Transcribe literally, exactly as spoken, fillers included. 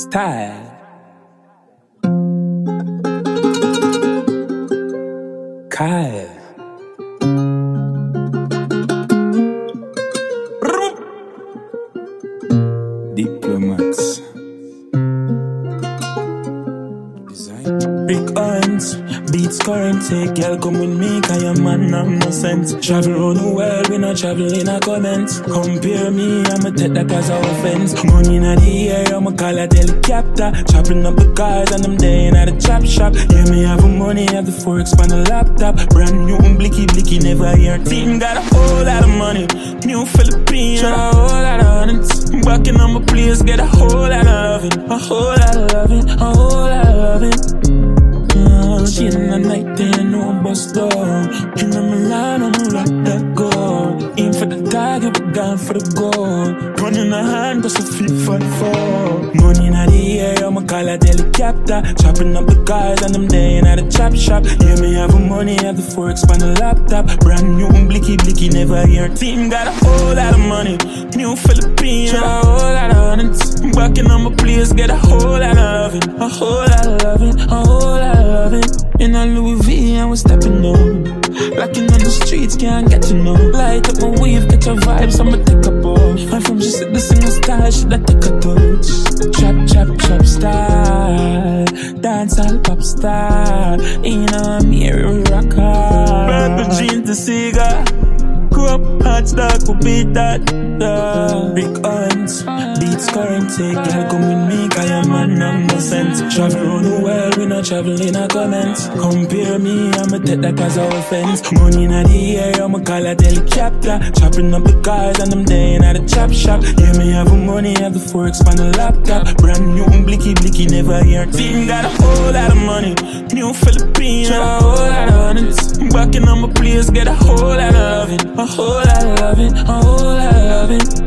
Style. Kyle. Diplomats. Design. Rick Owens. Beats current, say, girl, come with me, cause your man have no sense. Travel around the world, we not travel in a comments. Compare me, I'ma take that as a offense. Money in the air, I'ma call a helicopter. Chopping up the cars and I'm there at the chop shop. Yeah, me have the money, have the forex on the laptop. Brand new, blicky, blicky, never hear. Team got a whole lot of money. New Philippines, got a whole lot of hundreds. Walking on my place, get a whole lot of loving. A whole lot of loving, a whole lot of loving. She in the night, they know I'm bust down. In the Milan, I'ma rock that gold. Aim for the target, we gone for the gold. Gun in the hand, cause it's fit for the fall. Money in the air, I'ma call a helicopter. Chopping up the cars and I'm there at the chop shop. Yeah, me have the money, have the forex on the laptop. Brand new, blicky, blicky, never hear. Team got a whole lot of money. New Philippines, got a whole lot of hundreds. Walking on my place, get a whole lot of loving. A whole lot of loving, a whole lot of loving. In a Louis V and we're stepping on. Locking on the streets, can't get to know. Light up my wave, catch your vibes, I'ma take a ball. I'm from just the single style, should I take a touch? Chop, chop, chop style. Dance all pop style. In a mirror rock hard. Burn the jeans, the cigar. Grow up, hot stock, we'll beat that. Yeah. Rick Owens, beats current, say, girl, come with me, cause your man have no sense. Travel around the world, we not travel in a comments. Compare me, I'ma take that as a offense. Money in the air, I'ma call a helicopter. Chopping up the cars and I'm there at the chop shop. Yeah, me have the money, have the forex on the laptop. Brand new, blicky, blicky, never hear. Team got a whole lot of money. New Philippines, got a whole lot of hundreds. Walking on my place, get a whole lot of loving. A whole lot of loving, a whole lot of loving.